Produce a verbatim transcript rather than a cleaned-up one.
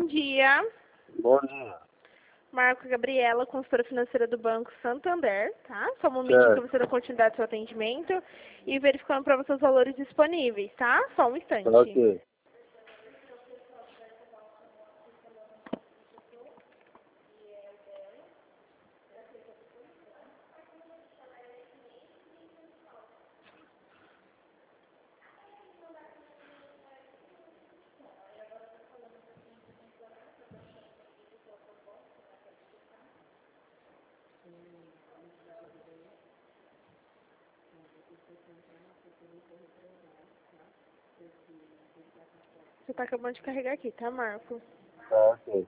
dia. Bom dia. Marco Gabriela, consultora financeira do Banco Santander, tá? Só um momentinho Certo. para você dar continuidade ao seu atendimento e verificando para você os valores disponíveis, tá? Só um instante. Tá ok. Você tá acabando de carregar aqui, tá, Marco? Tá ok.